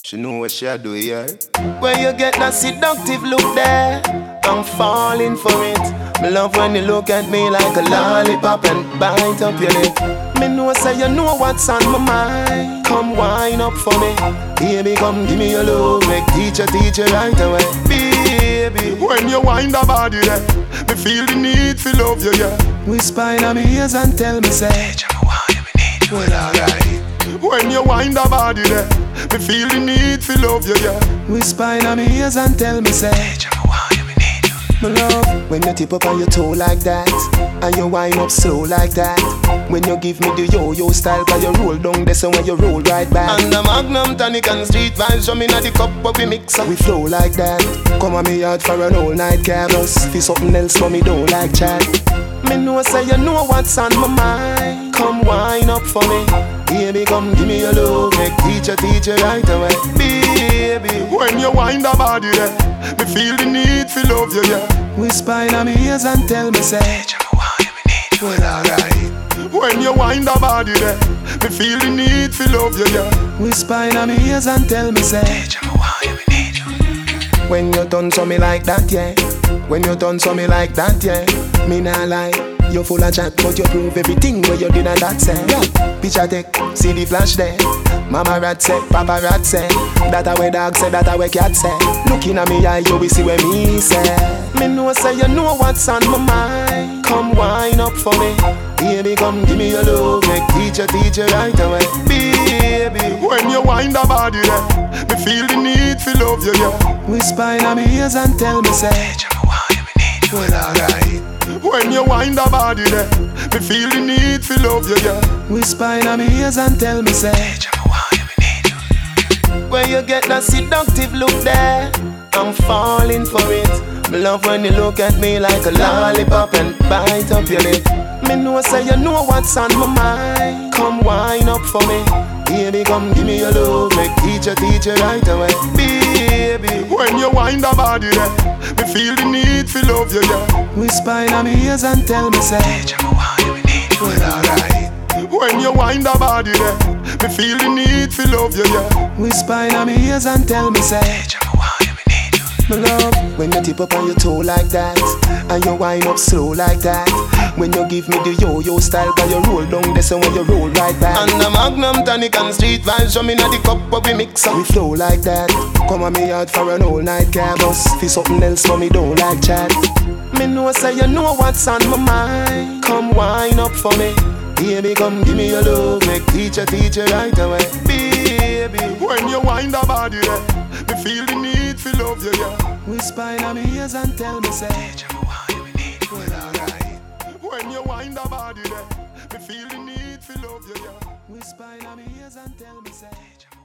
She know what she a do here. When you get that seductive look there, I'm falling for it. Me love when you look at me like a lollipop and bite up your lip. Me know say you know what's on my mind. Come wine up for me, baby. Come give me your love, make teacher right away, baby. When you wind the body there, me feel the need to love you, yeah. Whisper in my ears and tell me say, well, alright. When you wind the body there, me feel the need to love you, yeah. Whisper in my ears and tell me say, my love, when you tip up on your toe like that, and you wind up slow like that. When you give me the yo-yo style, cause you roll down there, so when you roll right back. And the Magnum tonic and street vibes, show me na the cup but we mix up. We flow like that. Come on me out for an all night cabos. Feel something else but me don't like chat. Me know say you know what's on my mind. Come wine up for me, baby. Come give me your love, make teacher right away, baby. When you wind the body there, me feel the need to love you, yeah. Whisper in my ears and tell me say, well, alright. When you wind the body there, me feel the need to love you, yeah. Whisper in my ears and tell me say, when you done so me like that, yeah. When you done so me like that, yeah. Me nah lie, you full of chat, but you prove everything where you did and that say. Yeah. Picture take, see the flash there. Mama rat say, Papa rat say. That a way dog say, that a way cat say. Looking at me eye, you will see what me say. Me know say you know what's on my mind. Come wine up for me, baby. Come give me your love, make teacher right away, baby. When you wind the body there, me feel the need to love you, yeah. Whisper in my ears and tell me say, well, alright. When you wind the body there, me feel the need to love you, yeah. Whisper in my ears and tell me say, when you get that seductive look there, I'm falling for it. Me love when you look at me like a lollipop and bite up your lip. Me know say you know what's on my mind. Come wine up for me, baby. Come give me your love, make teacher right away, baby. When you wind the body there, me feel the need to love you, yeah. Whisper in my ears and tell me say, well, alright. When you wind the body there, me feel the need to love you, yeah. Whisper in my ears and tell me say, my love, when you tip up on your toe like that, and you wind up slow like that. When you give me the yo-yo style, cause you roll down there, so when you roll right back. And the Magnum tonic and street vibes, show me na the cup but we mix up. We flow like that. Come on me out for an all night cabos. Feel something else but me don't like chat. Me know say you know what's on my mind. Come wine up for me, baby. Come give me your love, make teacher right away, baby. When you wind the body there, me feel the need to love you, yeah. Whisper in my ears and tell me say, well, alright. When you wind the body there, me feel the need to love you, yeah. Whisper in my ears and tell me say,